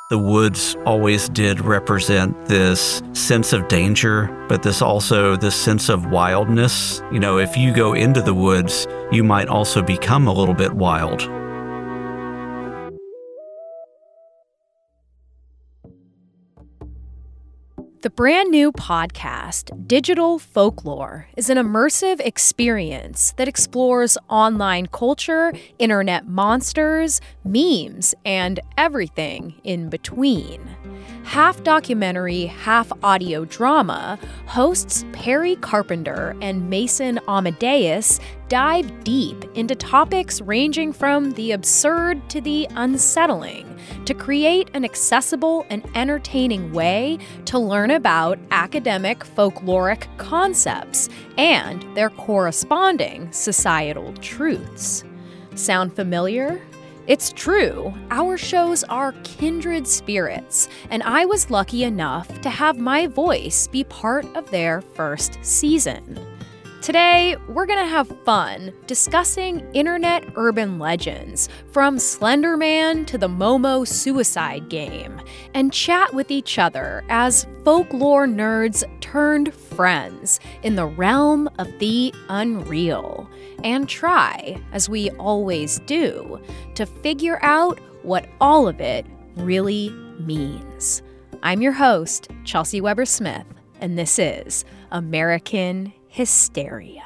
The woods always did represent this sense of danger, but this sense of wildness. You know, if you go into the woods, you might also become a little bit wild. The brand new podcast, Digital Folklore, is an immersive experience that explores online culture, internet monsters, memes, and everything in between. Half documentary, half audio drama, hosts Perry Carpenter and Mason Amadeus dive deep into topics ranging from the absurd to the unsettling to create an accessible and entertaining way to learn about academic folkloric concepts and their corresponding societal truths. Sound familiar? It's true. Our shows are kindred spirits, and I was lucky enough to have my voice be part of their first season. Today, we're going to have fun discussing internet urban legends, from Slender Man to the Momo suicide game, and chat with each other as folklore nerds turned friends in the realm of the unreal, and try, as we always do, to figure out what all of it really means. I'm your host, Chelsea Weber-Smith, and this is American Hysteria.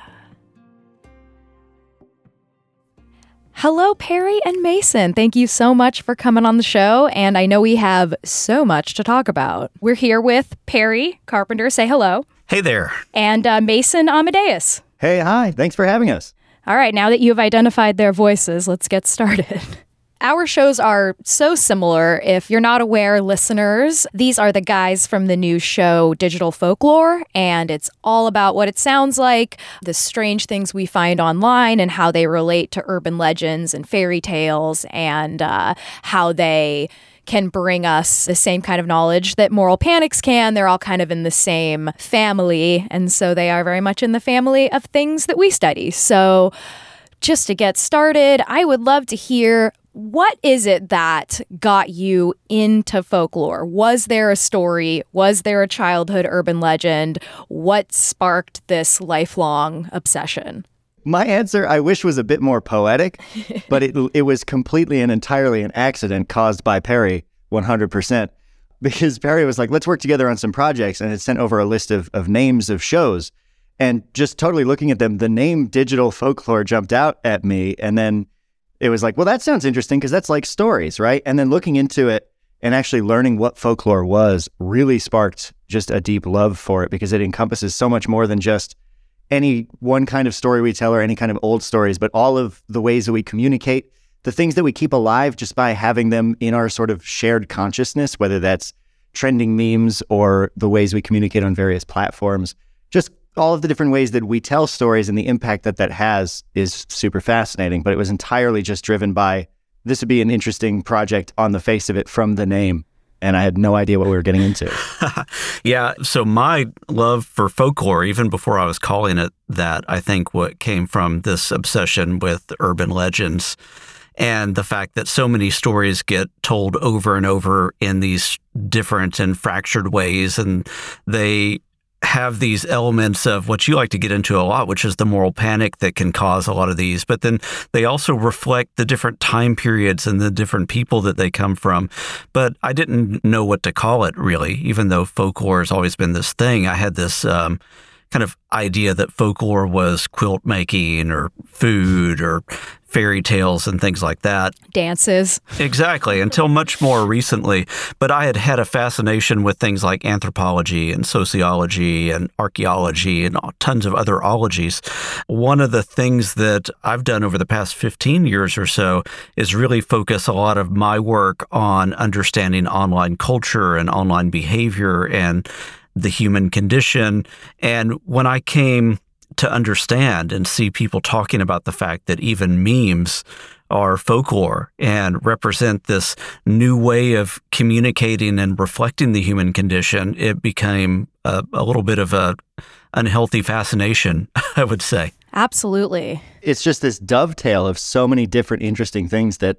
Hello, Perry and Mason. Thank you so much for coming on the show, and I know we have so much to talk about. We're here with Perry Carpenter. Say hello. Hey there. And Mason Amadeus. Hey, hi. Thanks for having us. All right, now that you've identified their voices, let's get started. Our shows are so similar. If you're not aware, listeners, these are the guys from the new show Digital Folklore, and it's all about what it sounds like, the strange things we find online and how they relate to urban legends and fairy tales, and how they can bring us the same kind of knowledge that Moral Panics can. They're all kind of in the same family, and so they are very much in the family of things that we study. So just to get started, I would love to hear, what is it that got you into folklore? Was there a story? Was there a childhood urban legend? What sparked this lifelong obsession? My answer, I wish, was a bit more poetic, but it was completely and entirely an accident caused by Perry, 100%. Because Perry was like, let's work together on some projects, and had sent over a list of names of shows. And just totally looking at them, the name Digital Folklore jumped out at me, and then it was like, well, that sounds interesting because that's like stories, right? And then looking into it and actually learning what folklore was really sparked just a deep love for it, because it encompasses so much more than just any one kind of story we tell or any kind of old stories, but all of the ways that we communicate, the things that we keep alive just by having them in our sort of shared consciousness, whether that's trending memes or the ways we communicate on various platforms. Just all of the different ways that we tell stories and the impact that has is super fascinating, but it was entirely just driven by, this would be an interesting project on the face of it from the name, and I had no idea what we were getting into. Yeah, so my love for folklore, even before I was calling it that, I think what came from this obsession with urban legends and the fact that so many stories get told over and over in these different and fractured ways, and they have these elements of what you like to get into a lot, which is the moral panic that can cause a lot of these. But then they also reflect the different time periods and the different people that they come from. But I didn't know what to call it, really, even though folklore has always been this thing. I had this kind of idea that folklore was quilt making or food or fairy tales and things like that. Dances. Exactly, until much more recently. But I had a fascination with things like anthropology and sociology and archaeology and tons of other ologies. One of the things that I've done over the past 15 years or so is really focus a lot of my work on understanding online culture and online behavior and the human condition. And when I came to understand and see people talking about the fact that even memes are folklore and represent this new way of communicating and reflecting the human condition, it became a little bit of a unhealthy fascination, I would say. Absolutely. It's just this dovetail of so many different interesting things that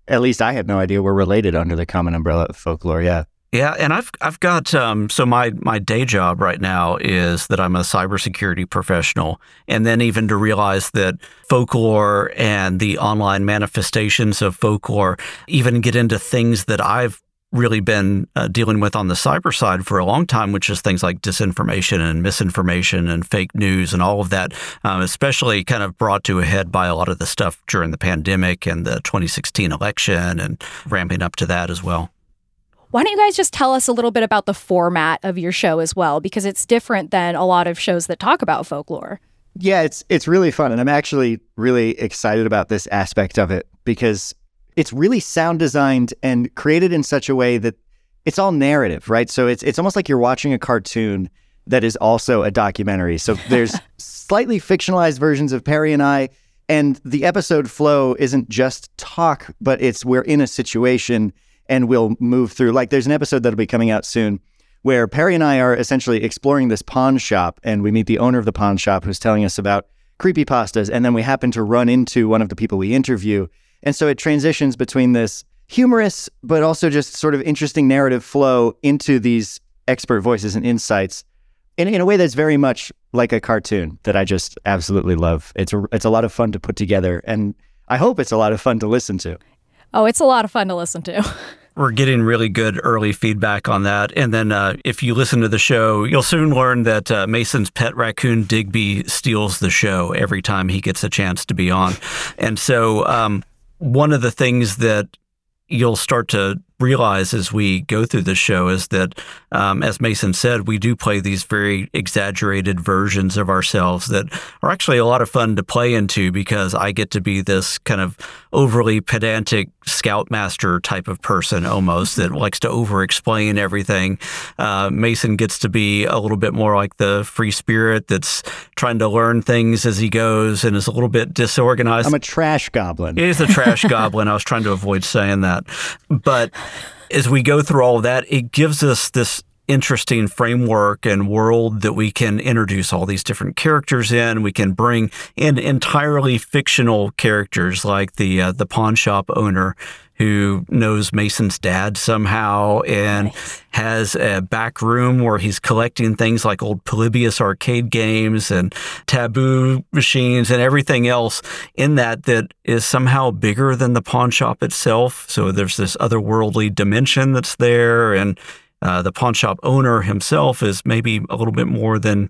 at least I had no idea were related under the common umbrella of folklore. Yeah. Yeah, and I've got so my day job right now is that I'm a cybersecurity professional, and then even to realize that folklore and the online manifestations of folklore even get into things that I've really been dealing with on the cyber side for a long time, which is things like disinformation and misinformation and fake news and all of that, especially kind of brought to a head by a lot of the stuff during the pandemic and the 2016 election and ramping up to that as well. Why don't you guys just tell us a little bit about the format of your show as well? Because it's different than a lot of shows that talk about folklore. Yeah, it's really fun. And I'm actually really excited about this aspect of it because it's really sound designed and created in such a way that it's all narrative, right? So it's almost like you're watching a cartoon that is also a documentary. So there's slightly fictionalized versions of Perry and I, and the episode flow isn't just talk, but we're in a situation and we'll move through. Like there's an episode that'll be coming out soon where Perry and I are essentially exploring this pawn shop, and we meet the owner of the pawn shop who's telling us about creepypastas, and then we happen to run into one of the people we interview. And so it transitions between this humorous, but also just sort of interesting narrative flow into these expert voices and insights in a way that's very much like a cartoon that I just absolutely love. It's a lot of fun to put together, and I hope it's a lot of fun to listen to. Oh, it's a lot of fun to listen to. We're getting really good early feedback on that. And then if you listen to the show, you'll soon learn that Mason's pet raccoon, Digby, steals the show every time he gets a chance to be on. And so one of the things that you'll start to realize as we go through the show is that, as Mason said, we do play these very exaggerated versions of ourselves that are actually a lot of fun to play into because I get to be this kind of overly pedantic scoutmaster type of person almost that likes to over-explain everything. Mason gets to be a little bit more like the free spirit that's trying to learn things as he goes and is a little bit disorganized. I'm a trash goblin. He is a trash goblin. I was trying to avoid saying that. But as we go through all of that, it gives us this interesting framework and world that we can introduce all these different characters in. We can bring in entirely fictional characters like the pawn shop owner who knows Mason's dad somehow and has a back room where he's collecting things like old Polybius arcade games and taboo machines and everything else in that is somehow bigger than the pawn shop itself. So there's this otherworldly dimension that's there, and the pawn shop owner himself is maybe a little bit more than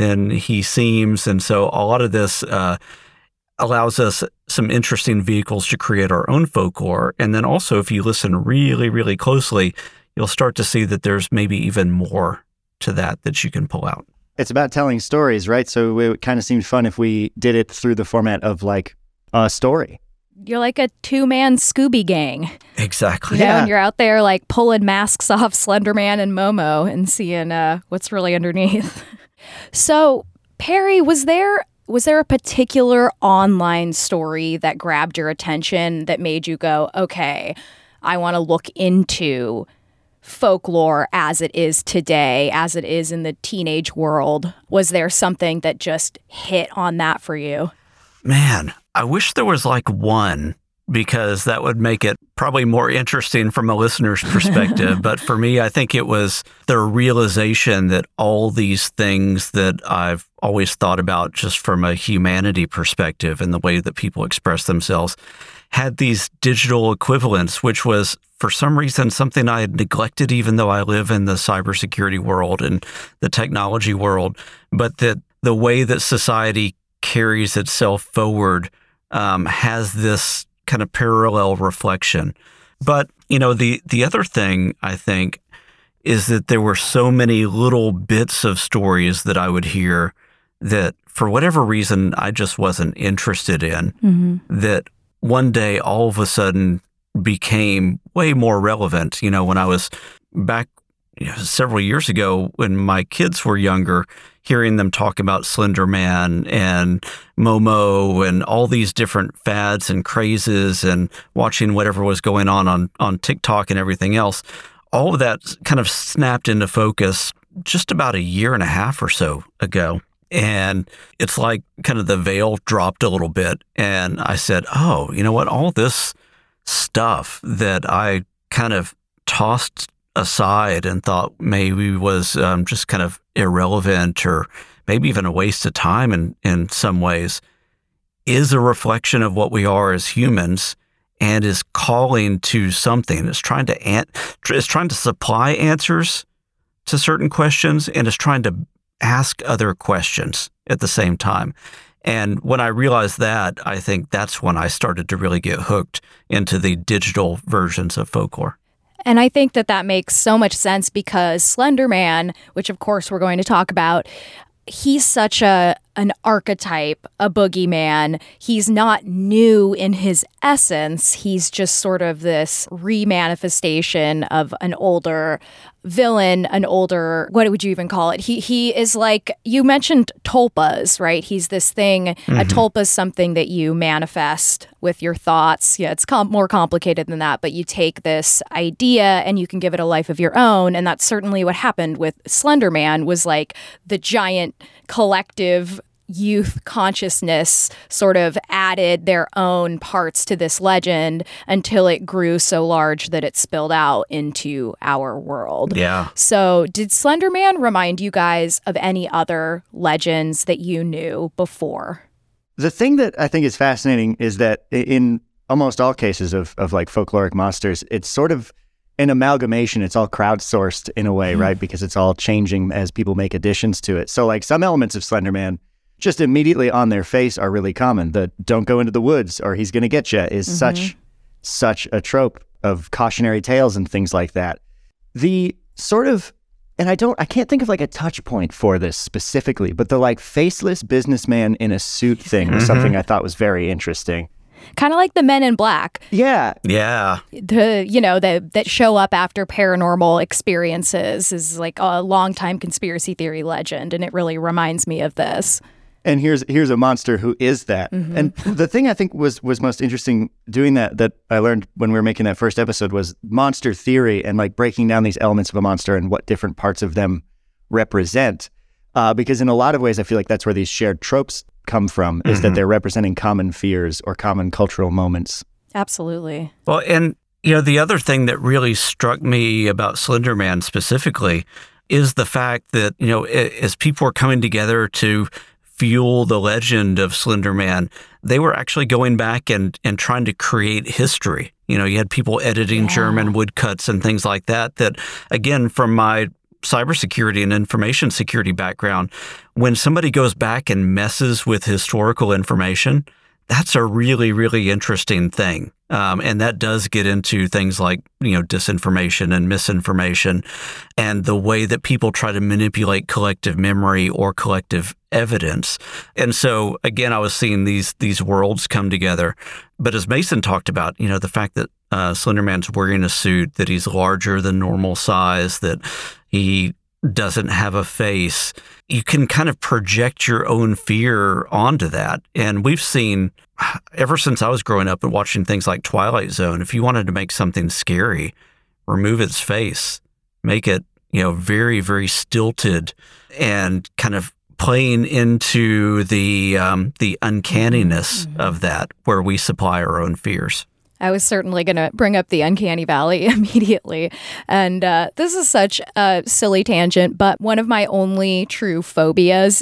he seems. And so a lot of this allows us some interesting vehicles to create our own folklore. And then also, if you listen really, really closely, you'll start to see that there's maybe even more to that you can pull out. It's about telling stories, right? So it kind of seemed fun if we did it through the format of like a story. You're like a two-man Scooby gang. Exactly. You know, and you're out there like pulling masks off Slender Man and Momo and seeing what's really underneath. So, Perry, was there a particular online story that grabbed your attention that made you go, okay, I want to look into folklore as it is today, as it is in the teenage world? Was there something that just hit on that for you? Man, I wish there was like one, because that would make it probably more interesting from a listener's perspective. But for me, I think it was the realization that all these things that I've always thought about just from a humanity perspective and the way that people express themselves had these digital equivalents, which was for some reason something I had neglected, even though I live in the cybersecurity world and the technology world. But that the way that society carries itself forward has this kind of parallel reflection. But, you know, the other thing I think is that there were so many little bits of stories that I would hear that for whatever reason I just wasn't interested in, that one day all of a sudden became way more relevant. You know, when I was back several years ago when my kids were younger, hearing them talk about Slender Man and Momo and all these different fads and crazes and watching whatever was going on TikTok and everything else, all of that kind of snapped into focus just about a year and a half or so ago. And it's like kind of the veil dropped a little bit. And I said, oh, you know what? All this stuff that I kind of tossed aside and thought maybe was just kind of irrelevant or maybe even a waste of time in some ways, is a reflection of what we are as humans and is calling to something. It's trying to supply answers to certain questions and is trying to ask other questions at the same time. And when I realized that, I think that's when I started to really get hooked into the digital versions of folklore. And I think that makes so much sense because Slender Man, which of course we're going to talk about, he's such an archetype, a boogeyman. He's not new in his essence. He's just sort of this remanifestation of an older villain, an older, what would you even call it? He is like, you mentioned tulpas, right? He's this thing, a tulpa is something that you manifest with your thoughts. Yeah, it's more complicated than that, but you take this idea and you can give it a life of your own. And that's certainly what happened with Slender Man, was like the giant collective youth consciousness sort of added their own parts to this legend until it grew so large that it spilled out into our world. Yeah. So did Slender Man remind you guys of any other legends that you knew before? The thing that I think is fascinating is that in almost all cases of like folkloric monsters, it's sort of an amalgamation. It's all crowdsourced in a way, right? Because it's all changing as people make additions to it. So like some elements of Slender Man just immediately on their face are really common. The "don't go into the woods" or "he's going to get you" is such a trope of cautionary tales and things like that. The sort of, and I can't think of like a touch point for this specifically, but the like faceless businessman in a suit thing was something I thought was very interesting. Kind of like the Men in Black. Yeah. Yeah. That show up after paranormal experiences is like a longtime conspiracy theory legend, and it really reminds me of this. And here's a monster who is that. And the thing I think was most interesting doing that I learned when we were making that first episode was monster theory and like breaking down these elements of a monster and what different parts of them represent. Because in a lot of ways, I feel like that's where these shared tropes come from, is that they're representing common fears or common cultural moments. Absolutely. Well, and the other thing that really struck me about Slender Man specifically is the fact that, as people were coming together to fuel the legend of Slender Man, they were actually going back and trying to create history. You had people editing German woodcuts and things like that, again, from my cybersecurity and information security background, when somebody goes back and messes with historical information, that's a really, really interesting thing. And that does get into things like, disinformation and misinformation and the way that people try to manipulate collective memory or collective evidence. And so, again, I was seeing these worlds come together. But as Mason talked about, the fact that Slender Man's wearing a suit, that he's larger than normal size, that he doesn't have a face, you can kind of project your own fear onto that. And we've seen, ever since I was growing up and watching things like Twilight Zone, if you wanted to make something scary, remove its face, make it, very, very stilted and kind of playing into the uncanniness of that, where we supply our own fears. I was certainly going to bring up the Uncanny Valley immediately. And this is such a silly tangent, but one of my only true phobias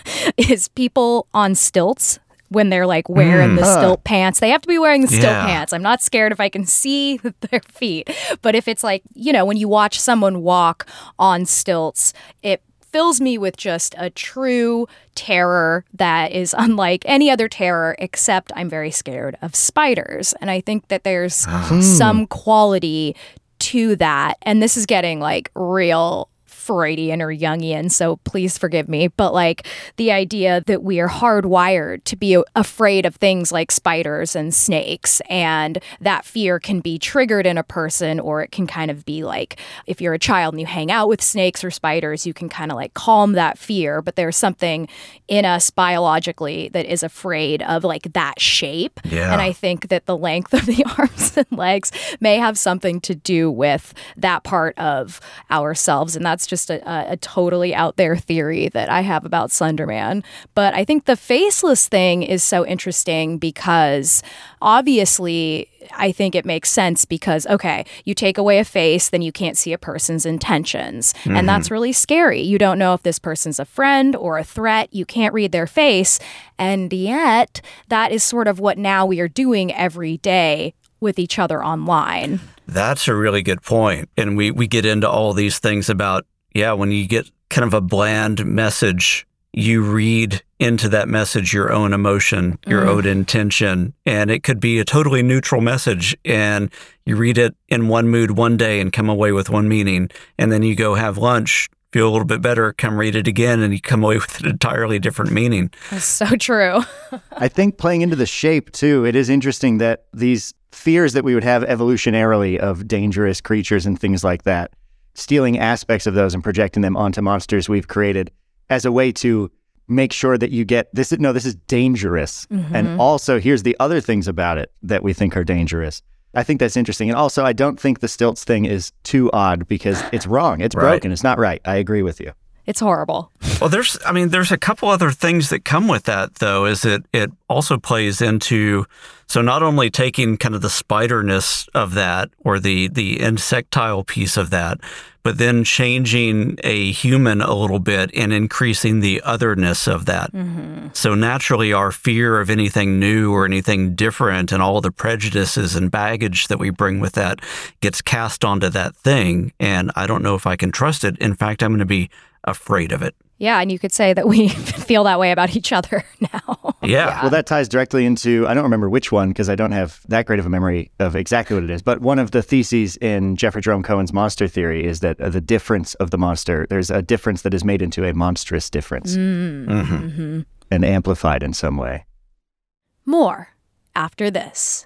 is people on stilts when they're like wearing the stilt pants. They have to be wearing the stilt pants. I'm not scared if I can see their feet. But if it's like, when you watch someone walk on stilts, it fills me with just a true terror that is unlike any other terror, except I'm very scared of spiders. And I think that there's some quality to that. And this is getting like real Freudian or Jungian, so please forgive me, but like the idea that we are hardwired to be afraid of things like spiders and snakes, and that fear can be triggered in a person, or it can kind of be like, if you're a child and you hang out with snakes or spiders, you can kind of like calm that fear, but there's something in us biologically that is afraid of like that shape. Yeah. And I think that the length of the arms and legs may have something to do with that part of ourselves, and that's just just a totally out there theory that I have about Slenderman. But I think the faceless thing is so interesting because obviously I think it makes sense because, okay, you take away a face, then you can't see a person's intentions. And that's really scary. You don't know if this person's a friend or a threat. You can't read their face. And yet that is sort of what now we are doing every day with each other online. That's a really good point. And we get into all these things about, when you get kind of a bland message, you read into that message your own emotion, your own intention, and it could be a totally neutral message. And you read it in one mood one day and come away with one meaning. And then you go have lunch, feel a little bit better, come read it again, and you come away with an entirely different meaning. That's so true. I think playing into the shape, too, it is interesting that these fears that we would have evolutionarily of dangerous creatures and things like that, stealing aspects of those and projecting them onto monsters we've created as a way to make sure that you get this is dangerous. And also here's the other things about it that we think are dangerous. I think that's interesting. And also I don't think the stilts thing is too odd because it's wrong. It's broken. It's not right. I agree with you. It's horrible. Well, there's a couple other things that come with that, though, is it also plays into, so not only taking kind of the spiderness of that or the insectile piece of that, but then changing a human a little bit and increasing the otherness of that. So naturally, our fear of anything new or anything different and all the prejudices and baggage that we bring with that gets cast onto that thing. And I don't know if I can trust it. In fact, I'm going to be afraid of it. Yeah, and you could say that we feel that way about each other now. Yeah. Well, that ties directly into, I don't remember which one because I don't have that great of a memory of exactly what it is, but one of the theses in Jeffrey Jerome Cohen's monster theory is that the difference of the monster, there's a difference that is made into a monstrous difference and amplified in some way. More after this.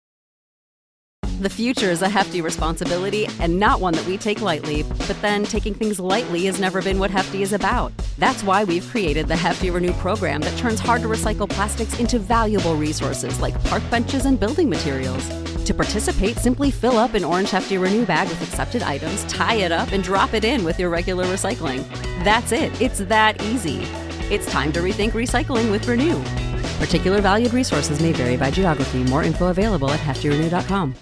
The future is a hefty responsibility and not one that we take lightly. But then taking things lightly has never been what Hefty is about. That's why we've created the Hefty Renew program that turns hard-to-recycle plastics into valuable resources like park benches and building materials. To participate, simply fill up an orange Hefty Renew bag with accepted items, tie it up, and drop it in with your regular recycling. That's it. It's that easy. It's time to rethink recycling with Renew. Particular valued resources may vary by geography. More info available at heftyrenew.com.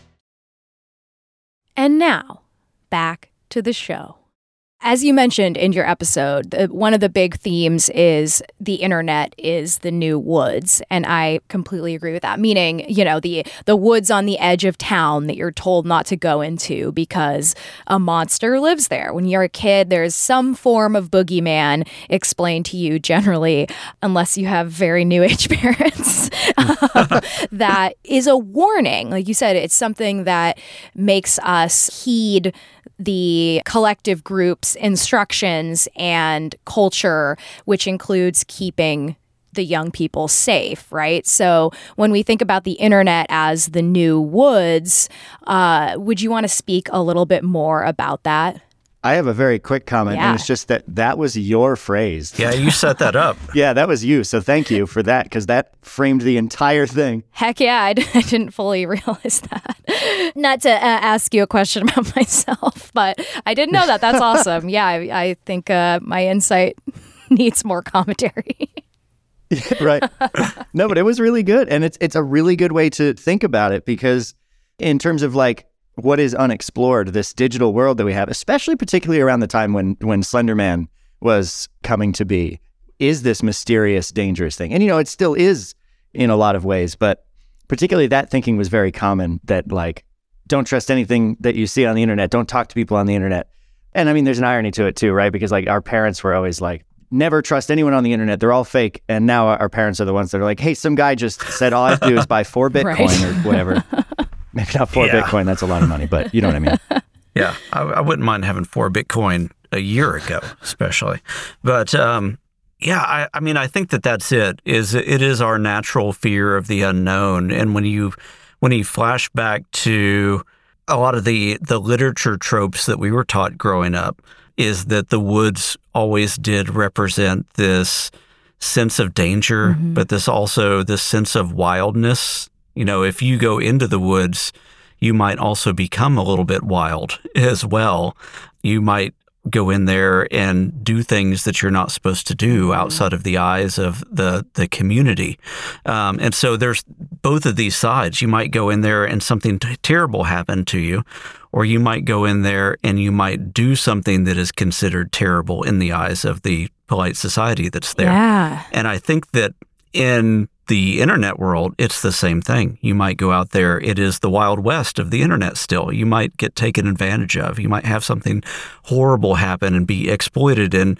And now, back to the show. As you mentioned in your episode, one of the big themes is the internet is the new woods. And I completely agree with that. Meaning, the woods on the edge of town that you're told not to go into because a monster lives there. When you're a kid, there's some form of boogeyman explained to you generally, unless you have very new age parents, that is a warning. Like you said, it's something that makes us heed the collective group's instructions and culture, which includes keeping the young people safe, right? So when we think about the internet as the new woods, would you want to speak a little bit more about that? I have a very quick comment, and it's just that was your phrase. Yeah, you set that up. Yeah, that was you. So thank you for that, because that framed the entire thing. Heck yeah, I didn't fully realize that. Not to ask you a question about myself, but I didn't know that. That's awesome. Yeah, I think my insight needs more commentary. Right. No, but it was really good. And it's a really good way to think about it, because in terms of like, what is unexplored, this digital world that we have, especially particularly around the time when Slenderman was coming to be, is this mysterious, dangerous thing. And, it still is in a lot of ways, but particularly that thinking was very common, that like, don't trust anything that you see on the internet. Don't talk to people on the internet. And I mean, there's an irony to it too, right? Because like our parents were always like, never trust anyone on the internet. They're all fake. And now our parents are the ones that are like, hey, some guy just said all I have to do is buy 4 Bitcoin right. or whatever. Maybe not 4 Bitcoin. That's a lot of money, but you know what I mean. Yeah, I wouldn't mind having 4 Bitcoin a year ago, especially. But I mean, I think that's it. It is our natural fear of the unknown. And when you flash back to a lot of the literature tropes that we were taught growing up, is that the woods always did represent this sense of danger, but this sense of wildness. If you go into the woods, you might also become a little bit wild as well. You might go in there and do things that you're not supposed to do outside of the eyes of the community. And so there's both of these sides. You might go in there and something terrible happened to you, or you might go in there and you might do something that is considered terrible in the eyes of the polite society that's there. Yeah. And I think that in the internet world, it's the same thing. You might go out there. It is the Wild West of the internet still. You might get taken advantage of. You might have something horrible happen and be exploited in,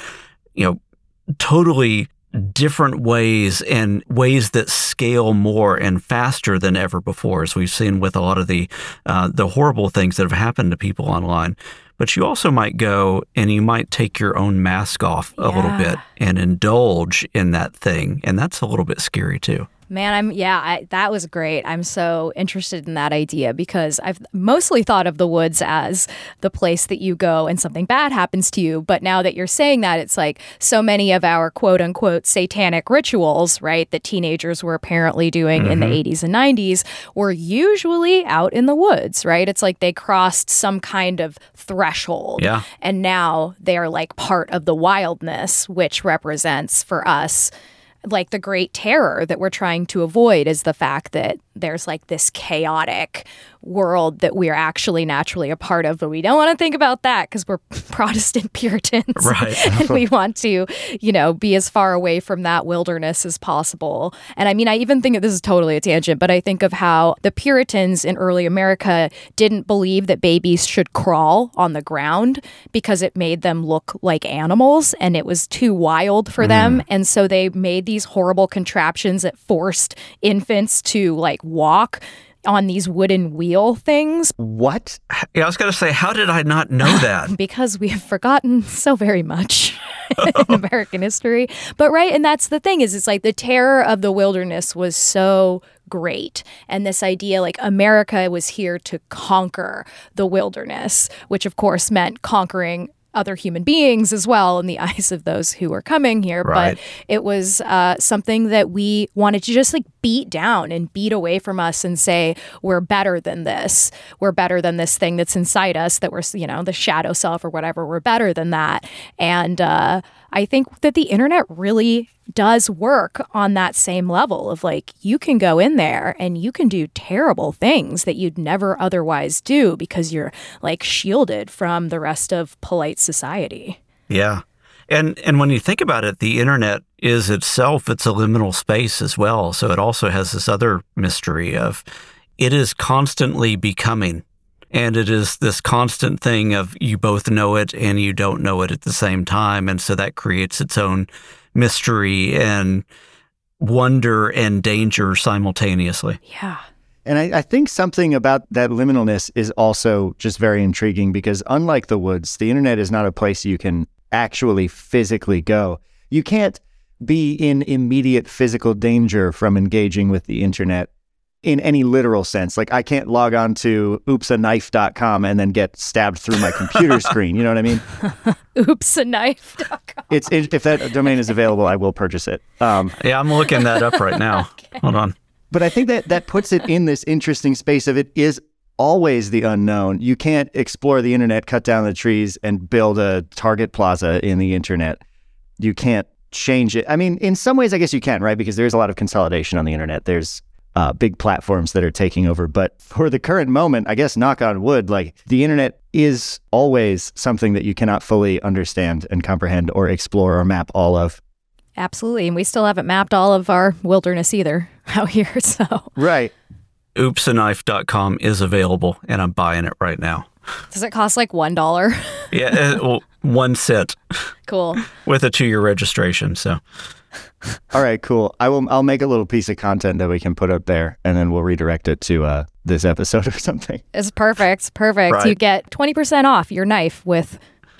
totally different ways, and ways that scale more and faster than ever before, as we've seen with a lot of the horrible things that have happened to people online. But you also might go and you might take your own mask off a little bit and indulge in that thing. And that's a little bit scary too. Man, that was great. I'm so interested in that idea because I've mostly thought of the woods as the place that you go and something bad happens to you. But now that you're saying that, it's like so many of our quote unquote satanic rituals, right, that teenagers were apparently doing in the 80s and 90s were usually out in the woods, right? It's like they crossed some kind of threshold. Yeah. And now they are like part of the wildness, which represents for us like the great terror that we're trying to avoid is the fact that there's like this chaotic world that we're actually naturally a part of, but we don't want to think about that because we're Protestant Puritans. Right. And we want to, be as far away from that wilderness as possible. And I mean, I even think this is totally a tangent, but I think of how the Puritans in early America didn't believe that babies should crawl on the ground because it made them look like animals and it was too wild for them. And so they made these horrible contraptions that forced infants to like walk on these wooden wheel things. What? Yeah, I was going to say, how did I not know that? Because we have forgotten so very much in American history. But right, and that's the thing is it's like the terror of the wilderness was so great. And this idea like America was here to conquer the wilderness, which of course meant conquering other human beings as well in the eyes of those who were coming here. Right. But it was something that we wanted to just like beat down and beat away from us and say, we're better than this. We're better than this thing that's inside us that we're, the shadow self or whatever. We're better than that. And I think that the internet really does work on that same level of like, you can go in there and you can do terrible things that you'd never otherwise do because you're like shielded from the rest of polite society. Yeah. And when you think about it, the internet is itself, it's a liminal space as well. So it also has this other mystery of it is constantly becoming. And it is this constant thing of you both know it and you don't know it at the same time. And so that creates its own mystery and wonder and danger simultaneously. Yeah. And I think something about that liminalness is also just very intriguing because unlike the woods, the internet is not a place you can actually physically go. You can't be in immediate physical danger from engaging with the internet in any literal sense. Like I can't log on to oopsanknife.com and then get stabbed through my computer screen. You know what I mean? Oopsanknife.com. If that domain is available, I will purchase it. Yeah, I'm looking that up right now. Okay. Hold on. But I think that puts it in this interesting space of it is always the unknown. You can't explore the internet, cut down the trees, and build a Target Plaza in the internet. You can't change it. I mean, in some ways, I guess you can, right? Because there's a lot of consolidation on the internet. There's big platforms that are taking over. But for the current moment, I guess, knock on wood, like the internet is always something that you cannot fully understand and comprehend or explore or map all of. Absolutely. And we still haven't mapped all of our wilderness either out here. So right. Oopsanknife.com is available and I'm buying it right now. Does it cost like $1? Yeah, well, 1 cent. Cool. With a 2-year registration, so. All right, cool. I'll make a little piece of content that we can put up there, and then we'll redirect it to this episode or something. It's perfect. Perfect. Right. You get 20% off your knife with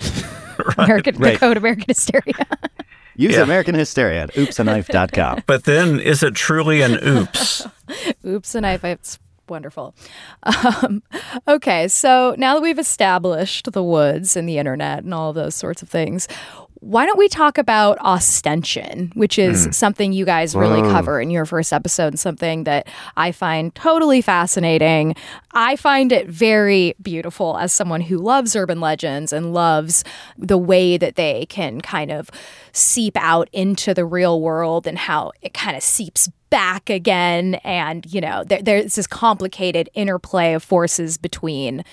the code American Hysteria. Use American Hysteria at oopsanknife.com. But then, is it truly an oops? Oops, a knife. It's wonderful. Okay, so now that we've established the woods and the internet and all of those sorts of things, why don't we talk about ostension, which is something you guys really cover in your first episode, and something that I find totally fascinating. I find it very beautiful as someone who loves urban legends and loves the way that they can kind of seep out into the real world and how it kind of seeps back again. And, there's this complicated interplay of forces between,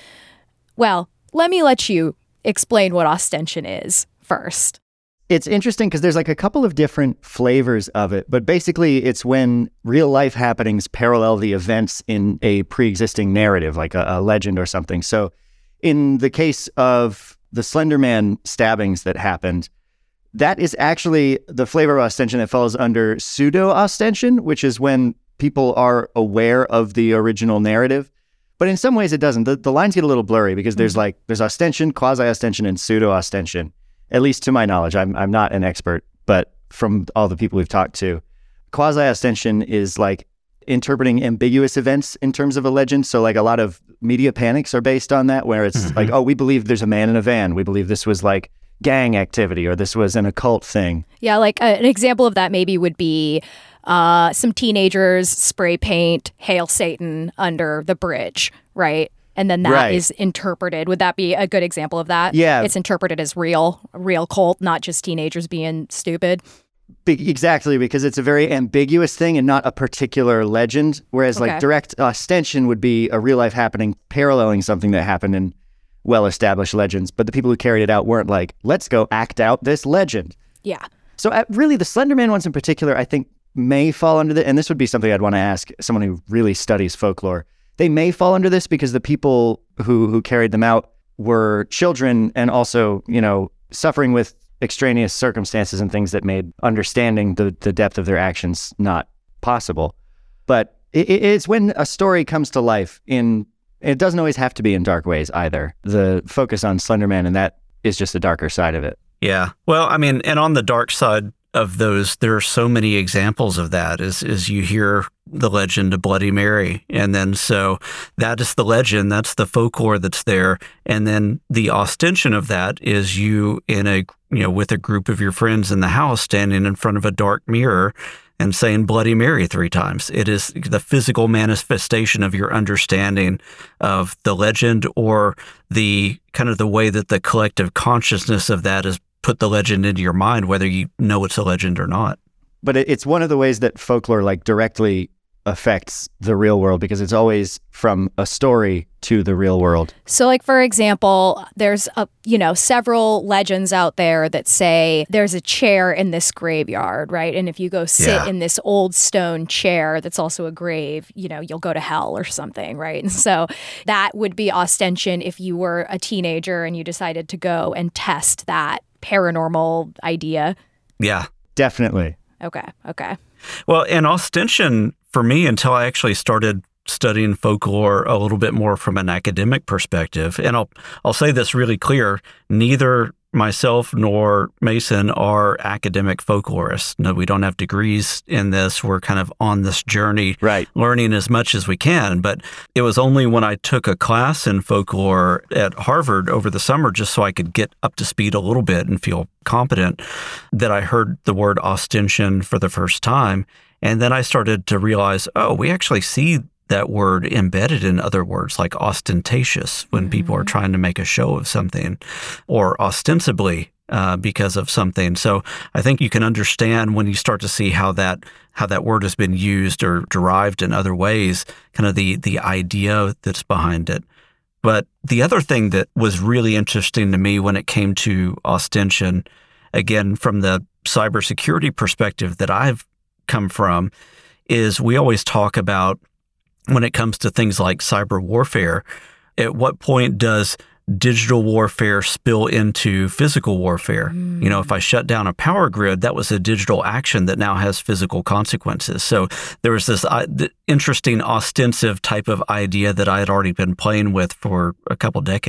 well, let me let you explain what ostension is first. It's interesting because there's like a couple of different flavors of it, but basically it's when real life happenings parallel the events in a pre-existing narrative, like a legend or something. So in the case of the Slender Man stabbings that happened, that is actually the flavor of ostension that falls under pseudo-ostension, which is when people are aware of the original narrative. But in some ways it doesn't. The lines get a little blurry because there's ostension, quasi-ostension, and pseudo-ostension. At least to my knowledge. I'm not an expert, but from all the people we've talked to, quasi-ostension is like interpreting ambiguous events in terms of a legend. So like a lot of media panics are based on that, where it's like, oh, we believe there's a man in a van. We believe this was like gang activity, or this was an occult thing. Yeah, like an example of that maybe would be some teenagers spray paint Hail Satan under the bridge, right? And then that is interpreted. Would that be a good example of that? Yeah. It's interpreted as real cult, not just teenagers being stupid. Exactly, because it's a very ambiguous thing and not a particular legend. Whereas like direct ostension would be a real life happening paralleling something that happened in well-established legends. But the people who carried it out weren't like, let's go act out this legend. Yeah. So really the Slender Man ones in particular, I think may fall under and this would be something I'd want to ask someone who really studies folklore. They may fall under this because the people who carried them out were children and also, suffering with extraneous circumstances and things that made understanding the depth of their actions not possible. But it's when a story comes to life it doesn't always have to be in dark ways either. The focus on Slender Man, and that is just the darker side of it. Yeah. Well, I mean, and on the dark side of those, there are so many examples of that as you hear the legend of Bloody Mary. And then so that is the legend, that's the folklore that's there. And then the ostension of that is you with a group of your friends in the house standing in front of a dark mirror and saying Bloody Mary 3 times. It is the physical manifestation of your understanding of the legend, or the kind of the way that the collective consciousness of that is put the legend into your mind, whether you know it's a legend or not. But it's one of the ways that folklore like directly affects the real world, because it's always from a story to the real world. So like, for example, there's several legends out there that say there's a chair in this graveyard, right? And if you go sit in this old stone chair that's also a grave, you'll go to hell or something, right? And so that would be ostension if you were a teenager and you decided to go and test that paranormal idea. Yeah. Definitely. Okay. Well, and ostension for me, until I actually started studying folklore a little bit more from an academic perspective, and I'll say this really clear, neither myself nor Mason are academic folklorists. No, we don't have degrees in this. We're kind of on this journey, learning as much as we can. But it was only when I took a class in folklore at Harvard over the summer, just so I could get up to speed a little bit and feel competent, that I heard the word ostension for the first time. And then I started to realize, we actually see that word embedded in other words like ostentatious when people are trying to make a show of something, or ostensibly because of something. So I think you can understand when you start to see how that word has been used or derived in other ways, kind of the idea that's behind it. But the other thing that was really interesting to me when it came to ostension, again, from the cybersecurity perspective that I've come from, is we always talk about, when it comes to things like cyber warfare, at what point does digital warfare spill into physical warfare? If I shut down a power grid, that was a digital action that now has physical consequences. So there was this interesting ostensive type of idea that I had already been playing with for a couple decades.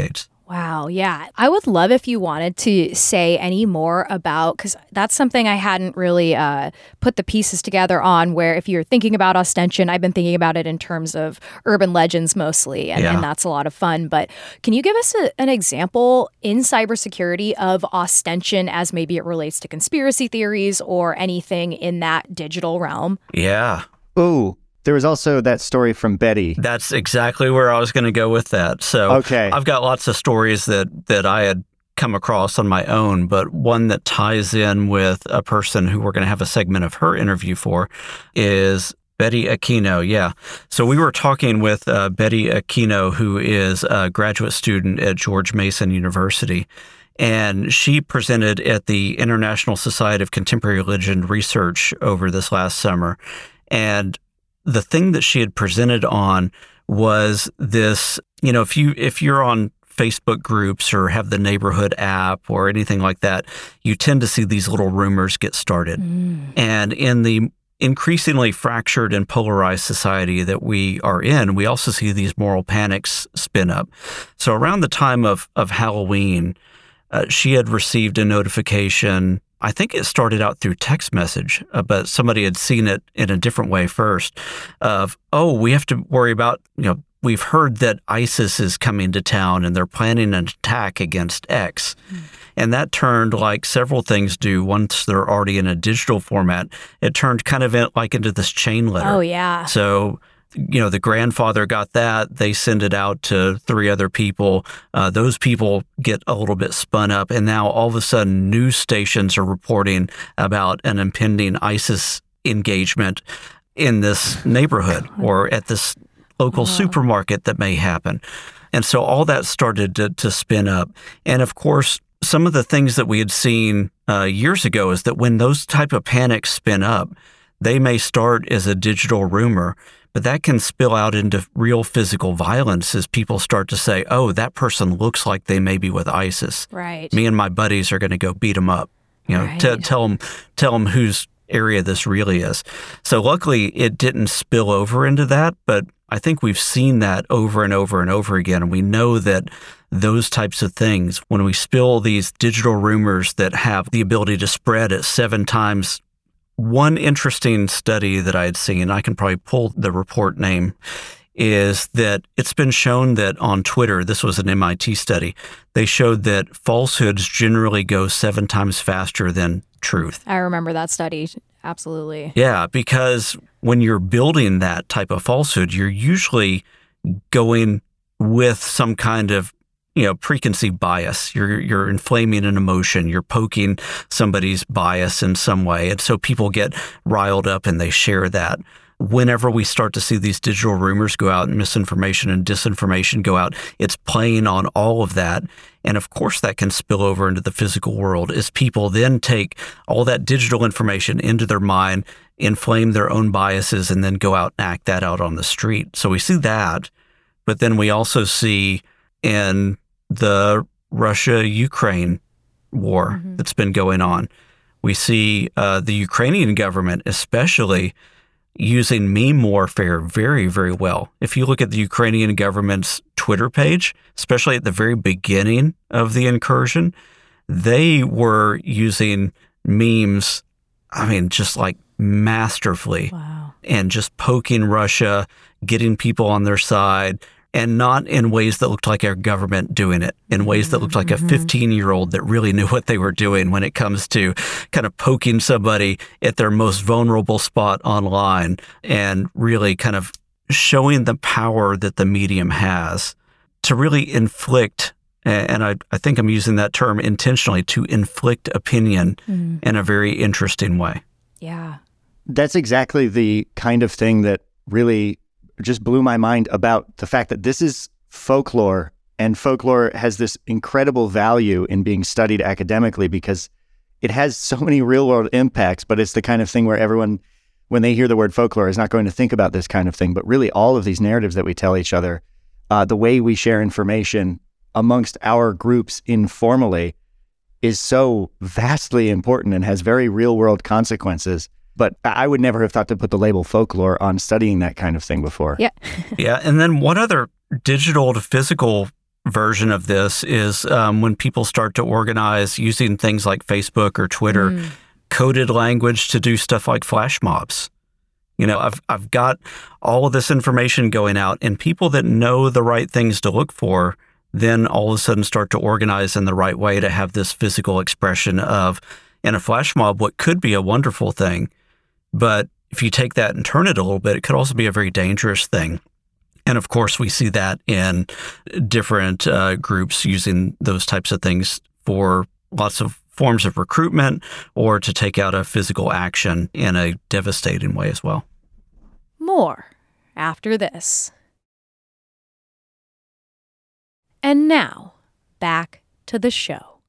Wow. Yeah. I would love if you wanted to say any more about, because that's something I hadn't really put the pieces together on, where if you're thinking about ostension, I've been thinking about it in terms of urban legends mostly, and that's a lot of fun. But can you give us an example in cybersecurity of ostension as maybe it relates to conspiracy theories or anything in that digital realm? Yeah. Ooh. There was also that story from Betty. That's exactly where I was going to go with that. So okay. I've got lots of stories that I had come across on my own, but one that ties in with a person who we're going to have a segment of her interview for is Betty Aquino. Yeah. So we were talking with Betty Aquino, who is a graduate student at George Mason University. And she presented at the International Society of Contemporary Religion Research over this last summer. And the thing that she had presented on was this, if you're on Facebook groups or have the neighborhood app or anything like that, you tend to see these little rumors get started. And in the increasingly fractured and polarized society that we are in, we also see these moral panics spin up. So around the time of Halloween, she had received a notification. I think it started out through text message, but somebody had seen it in a different way first of, we have to worry about, we've heard that ISIS is coming to town and they're planning an attack against X. And that turned, like several things do once they're already in a digital format, it turned kind of into this chain letter. Oh, yeah. So the grandfather got that. They send it out to 3 other people. Those people get a little bit spun up. And now all of a sudden, news stations are reporting about an impending ISIS engagement in this neighborhood or at this local supermarket that may happen. And so all that started to spin up. And of course, some of the things that we had seen years ago is that when those type of panics spin up, they may start as a digital rumor, but that can spill out into real physical violence as people start to say, that person looks like they may be with ISIS. Right. Me and my buddies are going to go beat them up. Tell them whose area this really is. So luckily, it didn't spill over into that, but I think we've seen that over and over and over again. And we know that those types of things, when we spill these digital rumors that have the ability to spread at 7 times. One interesting study that I had seen, I can probably pull the report name, is that it's been shown that on Twitter, this was an MIT study, they showed that falsehoods generally go 7 times faster than truth. I remember that study. Absolutely. Yeah, because when you're building that type of falsehood, you're usually going with some kind of preconceived bias. You're inflaming an emotion. You're poking somebody's bias in some way. And so people get riled up and they share that. Whenever we start to see these digital rumors go out and misinformation and disinformation go out, it's playing on all of that. And of course, that can spill over into the physical world as people then take all that digital information into their mind, inflame their own biases, and then go out and act that out on the street. So we see that. But then we also see in the Russia-Ukraine war that's been going on, we see the Ukrainian government especially using meme warfare very, very well. If you look at the Ukrainian government's Twitter page, especially at the very beginning of the incursion, they were using memes, just like masterfully. Wow. And just poking Russia, getting people on their side, and not in ways that looked like our government doing it, in ways that looked like a 15-year-old that really knew what they were doing when it comes to kind of poking somebody at their most vulnerable spot online and really kind of showing the power that the medium has to really inflict, and I think I'm using that term intentionally, to inflict opinion in a very interesting way. Yeah. That's exactly the kind of thing that really just blew my mind about the fact that this is folklore, and folklore has this incredible value in being studied academically because it has so many real world impacts, but it's the kind of thing where everyone, when they hear the word folklore, is not going to think about this kind of thing. But really all of these narratives that we tell each other, the way we share information amongst our groups informally is so vastly important and has very real world consequences. But I would never have thought to put the label folklore on studying that kind of thing before. Yeah. Yeah. And then one other digital to physical version of this is when people start to organize using things like Facebook or Twitter, coded language to do stuff like flash mobs. You know, I've got all of this information going out, and people that know the right things to look for then all of a sudden start to organize in the right way to have this physical expression of, in a flash mob, what could be a wonderful thing. But if you take that and turn it a little bit, it could also be a very dangerous thing. And of course, we see that in different groups using those types of things for lots of forms of recruitment or to take out a physical action in a devastating way as well. More after this. And now, back to the show.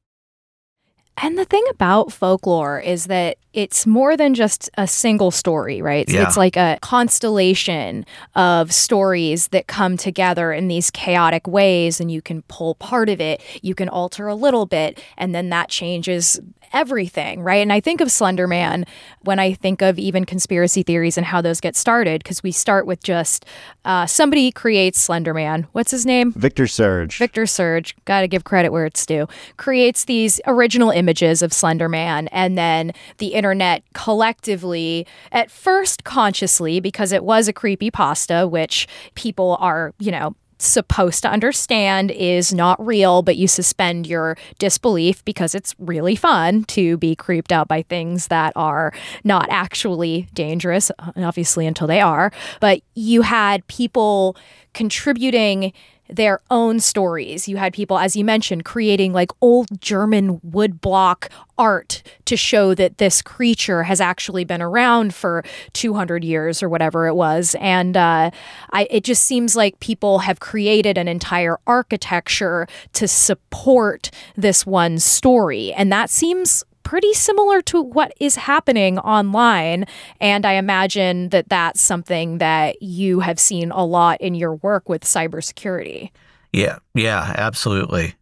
And the thing about folklore is that it's more than just a single story, right? Yeah. It's like a constellation of stories that come together in these chaotic ways, and you can pull part of it, you can alter a little bit, and then that changes everything, right? And I think of Slender Man when I think of even conspiracy theories and how those get started, because we start with just somebody creates Slender Man. What's his name? Victor Surge. Victor Surge, got to give credit where it's due, creates these original images of Slender Man, and then the internet collectively, at first consciously, because it was a creepypasta, which people are, supposed to understand is not real, but you suspend your disbelief because it's really fun to be creeped out by things that are not actually dangerous, obviously, until they are. But you had people contributing their own stories. You had people, as you mentioned, creating like old German woodblock art to show that this creature has actually been around for 200 years or whatever it was. And it just seems like people have created an entire architecture to support this one story. And that seems pretty similar to what is happening online. And I imagine that that's something that you have seen a lot in your work with cybersecurity. Yeah, absolutely.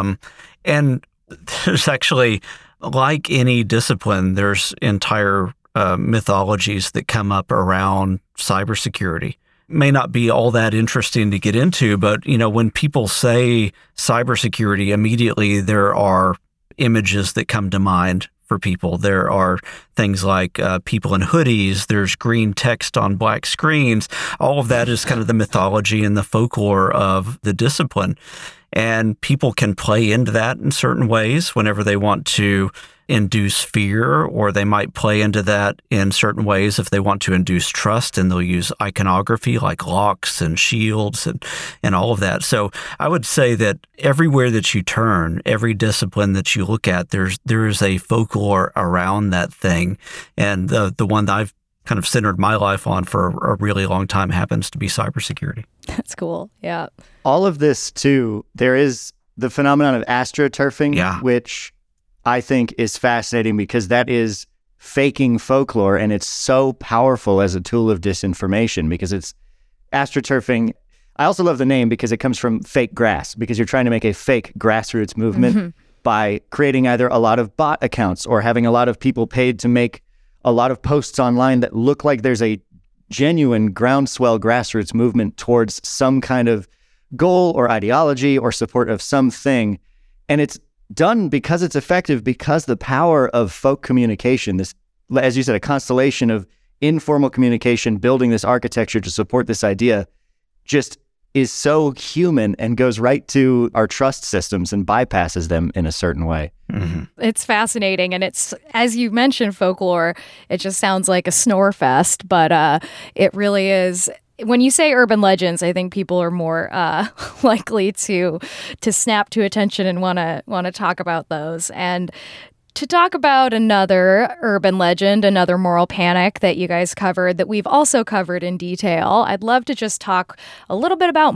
And there's actually, like any discipline, there's entire mythologies that come up around cybersecurity. May not be all that interesting to get into, but when people say cybersecurity, immediately there are images that come to mind for people. There are things like people in hoodies, there's green text on black screens. All of that is kind of the mythology and the folklore of the discipline. And people can play into that in certain ways whenever they want to induce fear, or they might play into that in certain ways if they want to induce trust, and they'll use iconography like locks and shields and all of that. So I would say that everywhere that you turn, every discipline that you look at, there is a folklore around that thing. And the one that I've kind of centered my life on for a really long time happens to be cybersecurity. That's cool. Yeah. All of this too, there is the phenomenon of astroturfing, which I think is fascinating because that is faking folklore, and it's so powerful as a tool of disinformation because it's astroturfing. I also love the name because it comes from fake grass, because you're trying to make a fake grassroots movement by creating either a lot of bot accounts or having a lot of people paid to make a lot of posts online that look like there's a genuine groundswell grassroots movement towards some kind of goal or ideology or support of something. And it's done because it's effective, because the power of folk communication, this, as you said, a constellation of informal communication, building this architecture to support this idea, just is so human and goes right to our trust systems and bypasses them in a certain way. Mm-hmm. It's fascinating. And it's, as you mentioned, folklore, it just sounds like a snore fest, but it really is. When you say urban legends, I think people are more likely to snap to attention and want to talk about those. And to talk about another urban legend, another moral panic that you guys covered that we've also covered in detail, I'd love to just talk a little bit about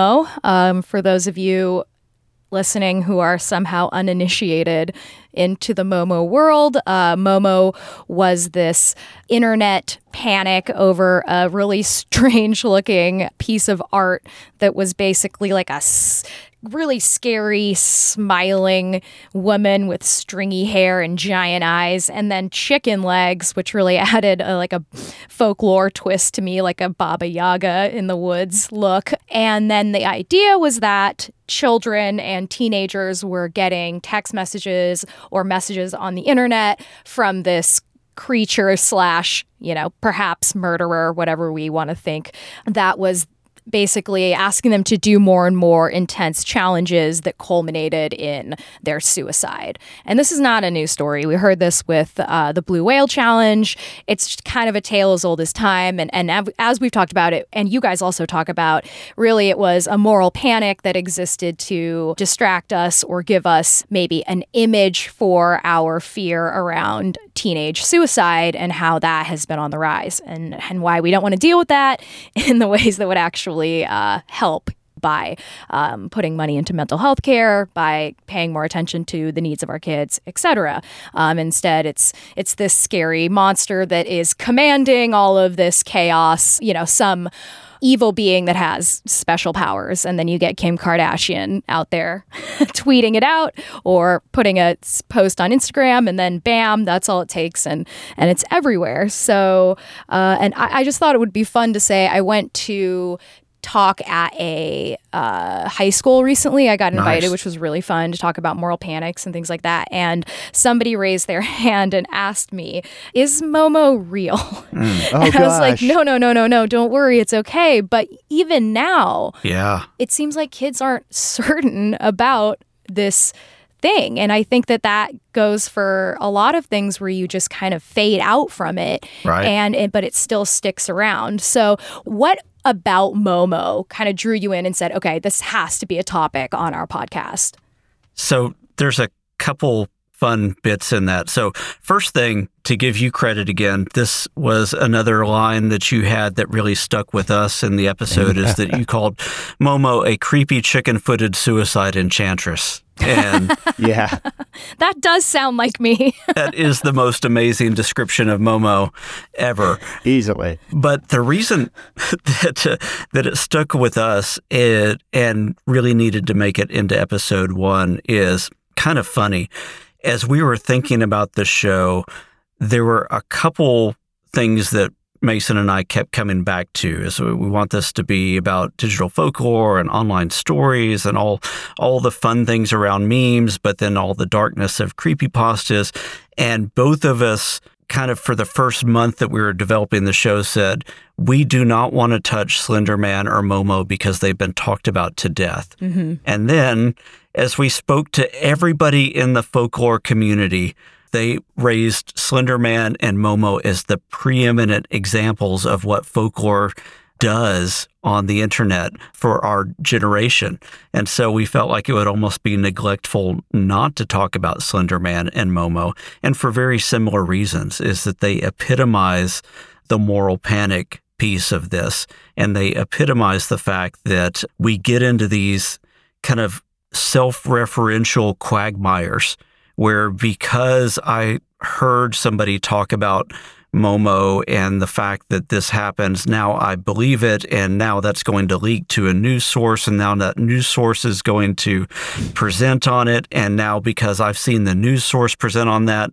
Momo. For those of you listening who are somehow uninitiated into the Momo world, Momo was this internet panic over a really strange-looking piece of art that was basically like a really scary, smiling woman with stringy hair and giant eyes, and then chicken legs, which really added a folklore twist to me, like a Baba Yaga in the woods look. And then the idea was that children and teenagers were getting text messages or messages on the internet from this creature slash, perhaps murderer, whatever we want to think, that was basically asking them to do more and more intense challenges that culminated in their suicide. And this is not a new story. We heard this with the Blue Whale Challenge. It's kind of a tale as old as time. And as we've talked about it, and you guys also talk about, really it was a moral panic that existed to distract us or give us maybe an image for our fear around teenage suicide and how that has been on the rise and why we don't want to deal with that in the ways that would actually help by putting money into mental health care, by paying more attention to the needs of our kids, etc. Instead, it's this scary monster that is commanding all of this chaos, some evil being that has special powers. And then you get Kim Kardashian out there tweeting it out or putting a post on Instagram, and then bam, that's all it takes. And it's everywhere. So, and I just thought it would be fun to say I went to talk at a high school recently. I got invited, Nice. which was really fun, to talk about moral panics and things like that. And somebody raised their hand and asked me, "Is Momo real?" Oh, And I was like, no, don't worry, it's okay. But even now, Yeah. it seems like kids aren't certain about this thing. And I think that goes for a lot of things where you just kind of fade out from it, Right. but it still sticks around. So what about Momo kind of drew you in and said, okay, this has to be a topic on our podcast? So there's a couple fun bits in that. So first thing, to give you credit again, this was another line that you had that really stuck with us in the episode is that you called Momo a creepy chicken-footed suicide enchantress. And Yeah. That does sound like me. that is the most amazing description of Momo ever. Easily. But the reason that it stuck with us and really needed to make it into episode 1 is kind of funny. As we were thinking about the show, there were a couple things that Mason and I kept coming back to. So we want this to be about digital folklore and online stories and all the fun things around memes, but then all the darkness of creepypastas. And both of us kind of for the first month that we were developing the show said, we do not want to touch Slender Man or Momo because they've been talked about to death. Mm-hmm. And then as we spoke to everybody in the folklore community, they raised Slender Man and Momo as the preeminent examples of what folklore does on the internet for our generation. And so we felt like it would almost be neglectful not to talk about Slender Man and Momo, and for very similar reasons, is that they epitomize the moral panic piece of this, and they epitomize the fact that we get into these kind of self-referential quagmires where because I heard somebody talk about Momo and the fact that this happens, now I believe it, and now that's going to leak to a news source, and now that news source is going to present on it, and now because I've seen the news source present on that,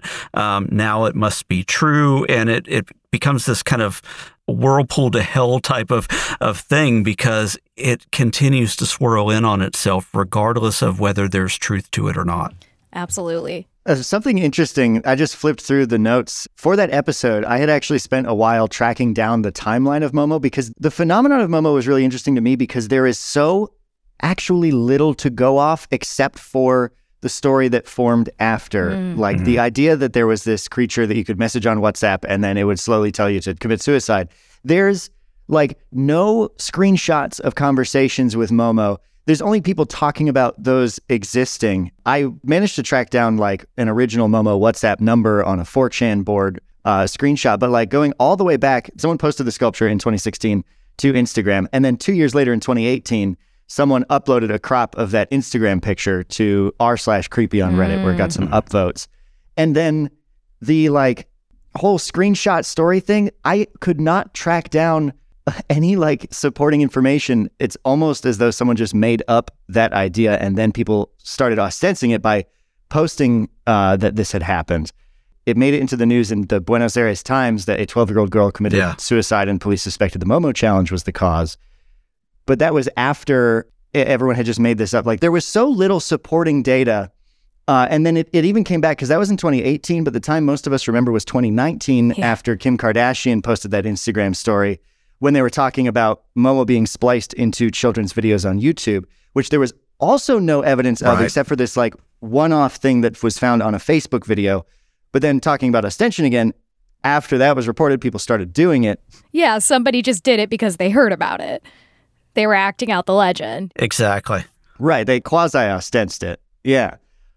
now it must be true, and it becomes this kind of whirlpool to hell type of thing because it continues to swirl in on itself regardless of whether there's truth to it or not. Absolutely. Something interesting, I just flipped through the notes. For that episode, I had actually spent a while tracking down the timeline of Momo because the phenomenon of Momo was really interesting to me because there is so actually little to go off except for the story that formed after. Like the idea that there was this creature that you could message on WhatsApp and then it would slowly tell you to commit suicide. There's like no screenshots of conversations with Momo. There's only people talking about those existing. I managed to track down like an original Momo WhatsApp number on a 4chan board screenshot, but like going all the way back, someone posted the sculpture in 2016 to Instagram. And then 2 years later in 2018, someone uploaded a crop of that Instagram picture to r/creepy on Reddit where it got some upvotes. And then the like whole screenshot story thing, I could not track down any like supporting information. It's almost as though someone just made up that idea and then people started ostensing it by posting that this had happened. It made it into the news in the Buenos Aires Times that a 12-year-old girl committed suicide and police suspected the Momo challenge was the cause. But that was after everyone had just made this up. Like there was so little supporting data. And then it even came back because that was in 2018, but the time most of us remember was 2019 after Kim Kardashian posted that Instagram story when they were talking about Momo being spliced into children's videos on YouTube, which there was also no evidence of except for this like one-off thing that was found on a Facebook video. But then talking about ostension again, after that was reported, people started doing it. Yeah, somebody just did it because they heard about it. They were acting out the legend. Exactly. Right. They quasi-ostensed it. Yeah.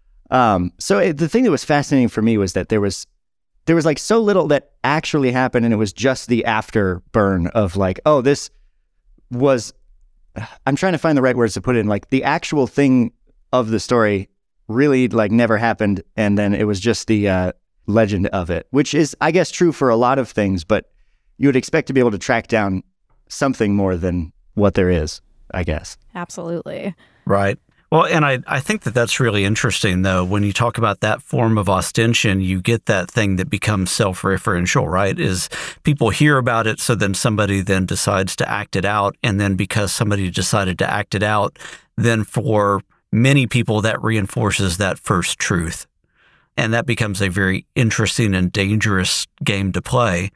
The thing that was fascinating for me was that there was like so little that actually happened, and it was just the afterburn of like, oh, this was, I'm trying to find the right words to put it in, like the actual thing of the story really like never happened. And then it was just the legend of it, which is, I guess, true for a lot of things, but you would expect to be able to track down something more than what there is, I guess. Absolutely. Right. Well, and I think that that's really interesting, though. When you talk about that form of ostension, you get that thing that becomes self-referential, right? Is people hear about it, so then somebody then decides to act it out. And then because somebody decided to act it out, then for many people, that reinforces that first truth. And that becomes a very interesting and dangerous game to play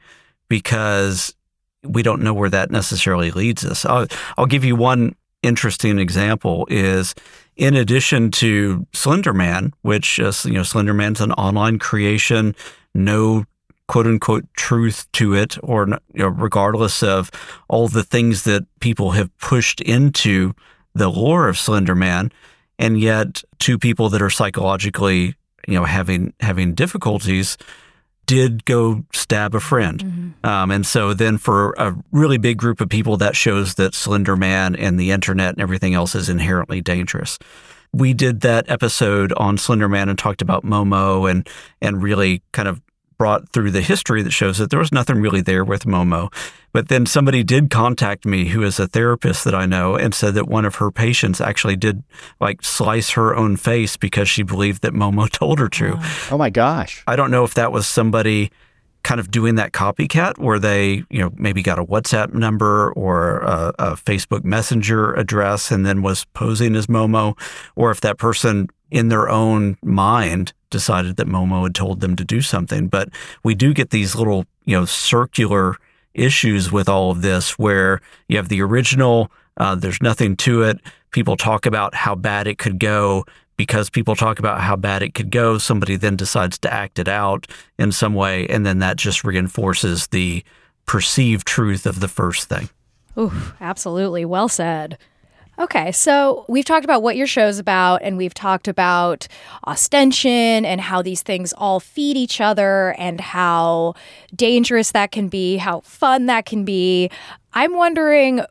because we don't know where that necessarily leads us. I'll give you one interesting example is in addition to Slender Man, which, Slender Man's an online creation, no quote unquote truth to it, or regardless of all the things that people have pushed into the lore of Slender Man. And yet two people that are psychologically, having difficulties did go stab a friend. Mm-hmm. And so then for a really big group of people, that shows that Slender Man and the internet and everything else is inherently dangerous. We did that episode on Slender Man and talked about Momo and really kind of brought through the history that shows that there was nothing really there with Momo. But then somebody did contact me who is a therapist that I know and said that one of her patients actually did like slice her own face because she believed that Momo told her to. Oh my gosh. I don't know if that was somebody kind of doing that copycat where they, maybe got a WhatsApp number or a Facebook Messenger address and then was posing as Momo, or if that person in their own mind decided that Momo had told them to do something. But we do get these little, circular issues with all of this where you have the original, there's nothing to it. People talk about how bad it could go. Because people talk about how bad it could go, somebody then decides to act it out in some way, and then that just reinforces the perceived truth of the first thing. Ooh, absolutely. Well said. Okay, so we've talked about what your show's about, and we've talked about ostension and how these things all feed each other and how dangerous that can be, how fun that can be. I'm wondering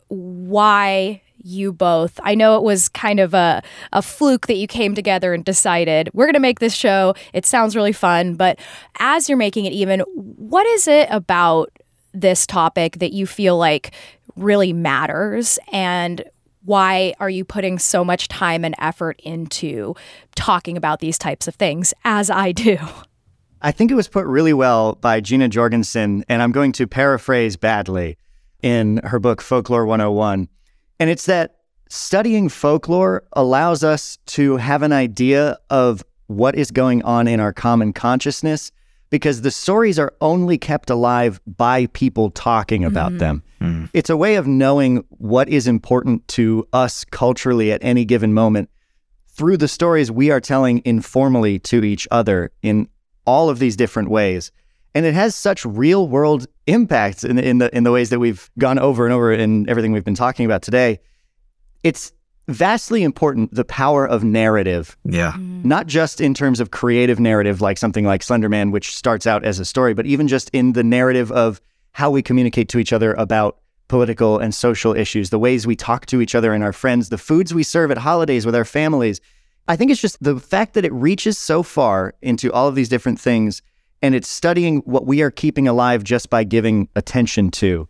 why you both, I know it was kind of a fluke that you came together and decided, we're going to make this show. It sounds really fun, but as you're making it even, what is it about this topic that you feel like really matters? And why are you putting so much time and effort into talking about these types of things, as I do? I think it was put really well by Gina Jorgensen, and I'm going to paraphrase badly, in her book Folklore 101. And it's that studying folklore allows us to have an idea of what is going on in our common consciousness, because the stories are only kept alive by people talking about them. Mm-hmm. It's a way of knowing what is important to us culturally at any given moment through the stories we are telling informally to each other in all of these different ways. And it has such real world impacts in the ways that we've gone over and over in everything we've been talking about today. It's vastly important, the power of narrative. Yeah. Not just in terms of creative narrative, like something like Slender Man, which starts out as a story, but even just in the narrative of how we communicate to each other about political and social issues, the ways we talk to each other and our friends, the foods we serve at holidays with our families. I think it's just the fact that it reaches so far into all of these different things, and it's studying what we are keeping alive just by giving attention to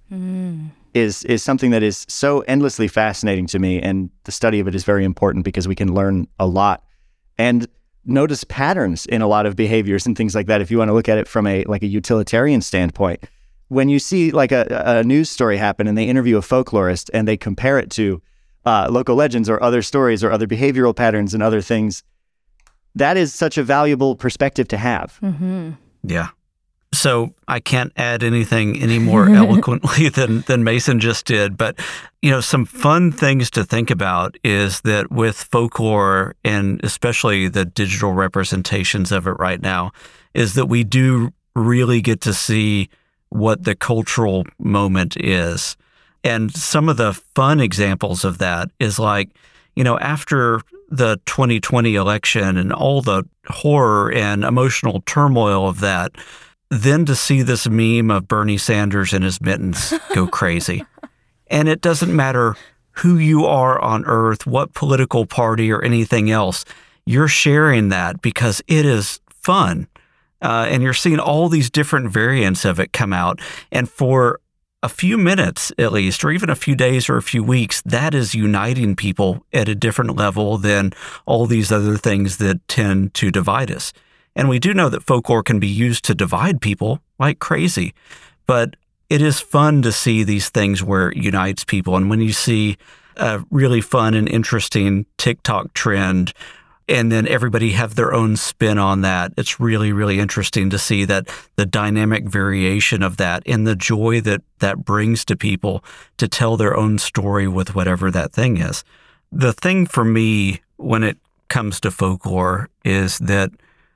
is something that is so endlessly fascinating to me. And the study of it is very important because we can learn a lot and notice patterns in a lot of behaviors and things like that. If you want to look at it from a utilitarian standpoint, when you see like a news story happen and they interview a folklorist and they compare it to local legends or other stories or other behavioral patterns and other things. That is such a valuable perspective to have. Mm-hmm. Yeah. So I can't add anything any more eloquently than Mason just did. But, some fun things to think about is that with folklore, and especially the digital representations of it right now, is that we do really get to see what the cultural moment is. And some of the fun examples of that is like, after the 2020 election and all the horror and emotional turmoil of that, then to see this meme of Bernie Sanders and his mittens go crazy. And it doesn't matter who you are on earth, what political party or anything else, you're sharing that because it is fun. And you're seeing all these different variants of it come out. And for a few minutes at least, or even a few days or a few weeks, that is uniting people at a different level than all these other things that tend to divide us. And we do know that folklore can be used to divide people like crazy, but it is fun to see these things where it unites people. And when you see a really fun and interesting TikTok trend, and then everybody have their own spin on that, it's really, really interesting to see that the dynamic variation of that and the joy that that brings to people to tell their own story with whatever that thing is. The thing for me when it comes to folklore is that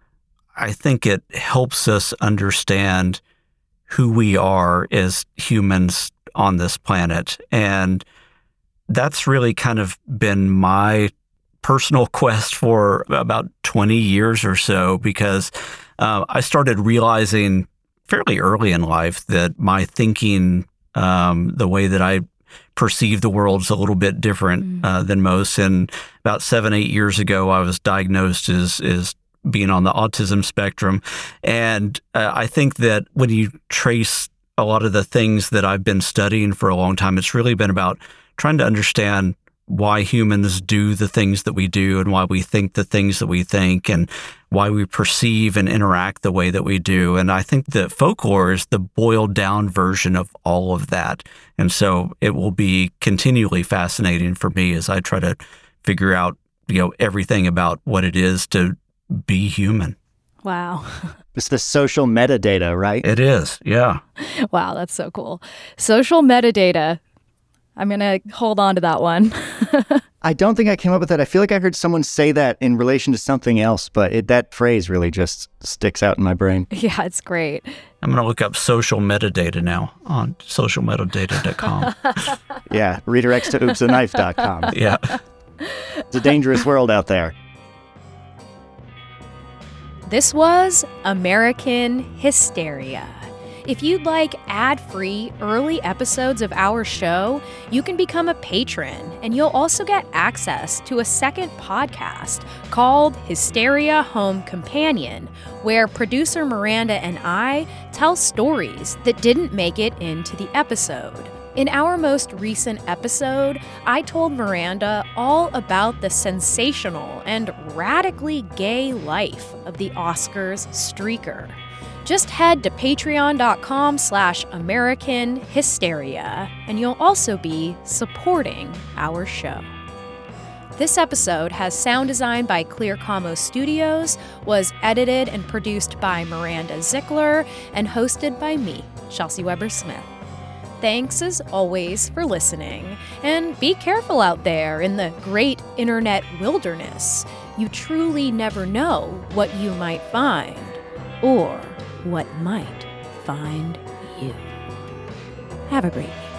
I think it helps us understand who we are as humans on this planet. And that's really kind of been my personal quest for about 20 years or so, because I started realizing fairly early in life that my thinking, the way that I perceive the world is a little bit different than most. And about 7-8 years ago, I was diagnosed as being on the autism spectrum. And I think that when you trace a lot of the things that I've been studying for a long time, it's really been about trying to understand why humans do the things that we do and why we think the things that we think and why we perceive and interact the way that we do. And I think that folklore is the boiled down version of all of that. And so it will be continually fascinating for me as I try to figure out, everything about what it is to be human. Wow. It's the social metadata, right? It is, yeah. Wow, that's so cool. Social metadata. I'm going to hold on to that one. I don't think I came up with that. I feel like I heard someone say that in relation to something else, but that phrase really just sticks out in my brain. Yeah, it's great. I'm going to look up social metadata now on socialmetadata.com. Yeah, redirects to oopsaknife.com. Yeah. It's a dangerous world out there. This was American Hysteria. If you'd like ad-free early episodes of our show, you can become a patron, and you'll also get access to a second podcast called Hysteria Home Companion, where producer Miranda and I tell stories that didn't make it into the episode. In our most recent episode, I told Miranda all about the sensational and radically gay life of the Oscars streaker. Just head to patreon.com/American Hysteria, and you'll also be supporting our show. This episode has sound design by Clear Como Studios, was edited and produced by Miranda Zickler, and hosted by me, Chelsea Weber-Smith. Thanks as always for listening, and be careful out there in the great internet wilderness. You truly never know what you might find, or what might find you. Have a great week.